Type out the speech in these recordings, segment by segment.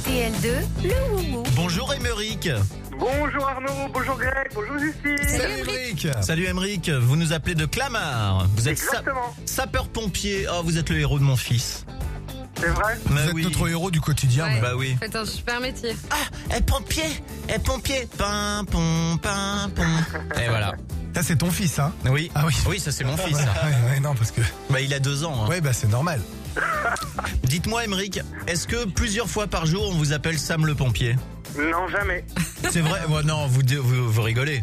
RTL2, le Woumou. Bonjour Émeric. Bonjour Arnaud, bonjour Greg, bonjour Justine. Salut Émeric. Salut Émeric, vous nous appelez de Clamart. Vous êtes Exactement. sapeur-pompier. Oh, vous êtes le héros de mon fils. C'est vrai? Bah Vous êtes oui. notre héros du quotidien. Ouais. mais- Bah oui. Faites un super métier. Ah, pompier. Pompier. Pim, pom, pim, pom. Et voilà. Ça, c'est ton fils, hein? Oui. Ah oui. Oui, ça c'est mon fils. Ça. Ouais, non, parce que... Bah il a 2 ans. Hein. Ouais, bah c'est normal. Dites-moi Émeric, est-ce que plusieurs fois par jour on vous appelle Sam le pompier? Non, jamais. C'est vrai? Ouais, non, vous rigolez.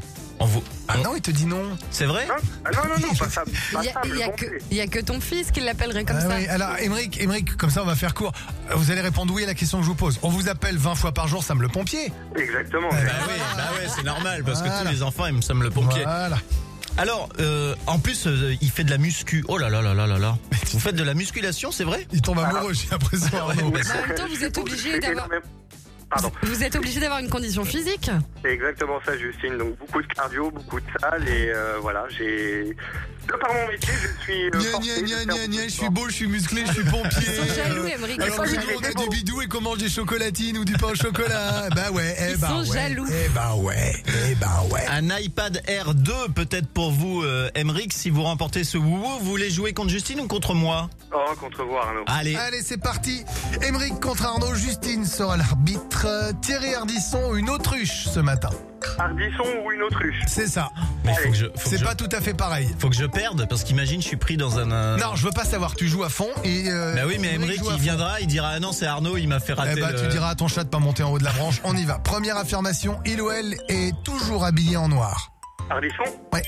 Ah non, il te dit non. C'est vrai? Non, non, pas ça. Pas ça, Il y a que ton fils qui l'appellerait comme Ah ça. oui. Alors, Émeric, comme ça, on va faire court. Vous allez répondre oui à la question que je vous pose. On vous appelle 20 fois par jour Sam le pompier. Exactement. Ouais. Bah ouais, c'est normal parce que Voilà. tous les enfants aiment Sam le pompier. Voilà. Alors, en plus, il fait de la muscu. Oh là là là là là là. Vous faites de la musculation, c'est vrai? Il tombe amoureux, j'ai l'impression. Arnaud. Ouais, Mais en même temps, vous êtes obligé d'avoir. Pardon. Vous êtes obligé d'avoir une condition physique. C'est exactement ça, Justine. Donc beaucoup de cardio, beaucoup de salle et voilà, j'ai... De par mon métier, je suis... forcé de faire beaucoup de Je suis sport. beau, je suis musclé, je suis pompier. Ils sont jaloux, Émeric. Alors Ils je sont demande jaloux. des bidous et qu'on mange des chocolatines ou du pain au chocolat. Bah ouais, Ils sont jaloux. ouais. Un iPad Air 2 peut-être pour vous, Émeric, si vous remportez ce wowo. Vous voulez jouer contre Justine ou contre moi? Oh, contre vous, Arnaud. Allez. Allez, c'est parti. Émeric contre Arnaud, Justine sera l'arbitre. Thierry Ardisson, une autruche ce matin. Ardisson ou une autruche? C'est ça. Mais faut que C'est je, pas tout à fait pareil. faut que je perde parce qu'imagine je suis pris dans un... Non, je veux pas savoir, tu joues à fond et... Bah oui, mais Émeric joue à il fond. viendra, il dira ah non c'est Arnaud, il m'a fait rater. Eh bah, tu diras à ton chat de pas monter en haut de la branche. On y va. Première affirmation, il ou elle est toujours habillé en noir. Ardisson?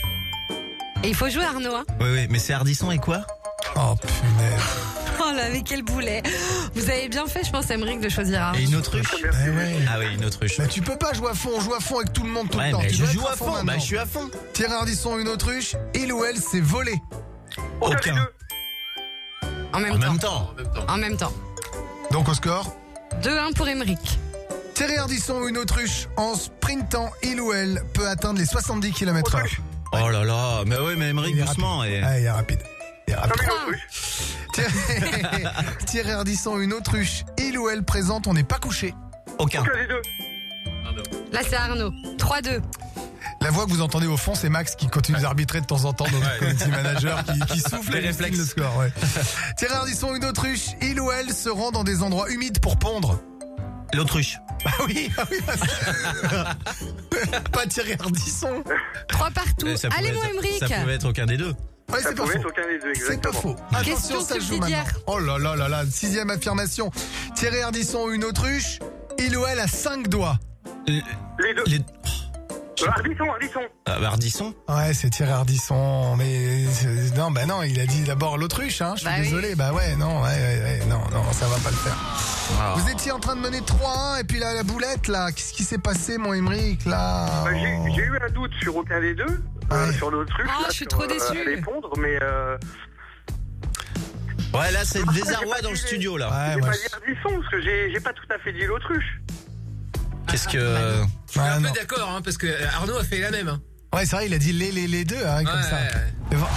Et il faut jouer Arnaud. Hein. Oui, mais c'est Ardisson et quoi? Oh punaise. Oh là, mais quel boulet. Vous avez bien fait, je pense, Émeric, de choisir Arnaud. Et une autruche? Merci. Eh ouais. Ah oui, une autruche. Bah, tu peux pas jouer à fond, on joue à fond avec tout le monde tout Ouais, le temps. mais Tu je dois joue être à fond, maintenant. bah je suis à fond. Thierry Ardisson, une autruche, il ou elle s'est volé. Aucun des deux. En même En temps. même temps. En même temps. Donc au score 2-1 pour Émeric. Thierry Ardisson, une autruche, en sprintant, il ou elle peut atteindre les 70 km/h. Autruche. Oh là là, mais oui, mais Émeric Il est doucement. rapide. Et... Ah, il est rapide. Il est rapide. Comme une Trois. autruche. Thierry Ardisson, une autruche, il ou elle présente, on n'est pas couché. Aucun. Aucun des deux. Là, c'est Arnaud. 3-2. La voix que vous entendez au fond, c'est Max qui continue d'arbitrer de temps en temps, notre community manager qui souffle Les et estime réflexes. le score. Ouais. Thierry Ardisson, une autruche, il ou elle se rend dans des endroits humides pour pondre. L'autruche. Ah oui. Pas Thierry Ardisson. 3 partout. Ça pouvait Allez, mon être- Émeric. Ça pouvait être aucun des deux. Ouais, Ça c'est pas pouvait faux. être aucun des deux, C'est pas exactement. faux. Question Attention, ça joue subsidiaire. maintenant. Oh là là là là, 6e affirmation. Thierry Ardisson, une autruche, il ou elle a 5 doigts. Les deux. Les... Ardisson. Ardisson. Ouais, c'est Thierry Ardisson, mais non, bah non, il a dit d'abord l'autruche, hein. Je suis Bah oui. désolé. Bah ouais, non, non, ça va pas le faire. Ah. Vous étiez en train de mener 3-1 et puis là, la boulette là, qu'est-ce qui s'est passé, mon Émeric là? Bah, j'ai eu un doute sur aucun des deux, Ouais. sur l'autruche. Ah, là, je suis sur, trop déçu. Les pondre, mais Ouais, là c'est le j'ai désarroi pas dans le dit- studio là. Ouais, j'ai moi, pas dit Ardisson parce que j'ai pas tout à fait dit l'autruche. Qu'est-ce que... ouais, Un non. peu d'accord, hein, parce que Arnaud a fait la même. Hein. Ouais, c'est vrai, il a dit les deux, hein, comme ça. Ouais. Mais bon.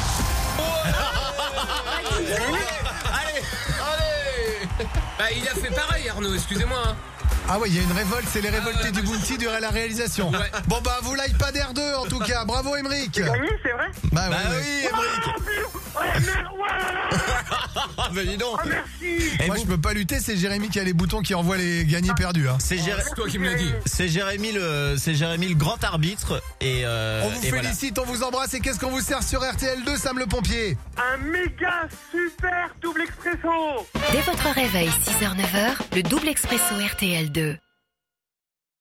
Bah, il a fait pareil, Arnaud, excusez-moi. Hein. Ah ouais, il y a une révolte, c'est les révoltés du Bounty de la réalisation. Ouais. Bon bah vous l'iPad R2 en tout cas, bravo Émeric. Gagné, c'est vrai? Bah Bah ouais, ouais. oui, Émeric. Oh merde, ouais. Ah bah dis donc. Oh, merci. Et Moi vous- je peux pas lutter, c'est Jérémy qui a les boutons qui envoie les gagnés perdus. Hein. C'est C'est toi qui me l'as dit. Jérémy le grand arbitre et On vous et voilà. félicite, on vous embrasse et qu'est-ce qu'on vous sert sur RTL2, Sam le pompier? Un méga super double expresso. Dès votre réveil, 6h-9h, le double expresso RTL2.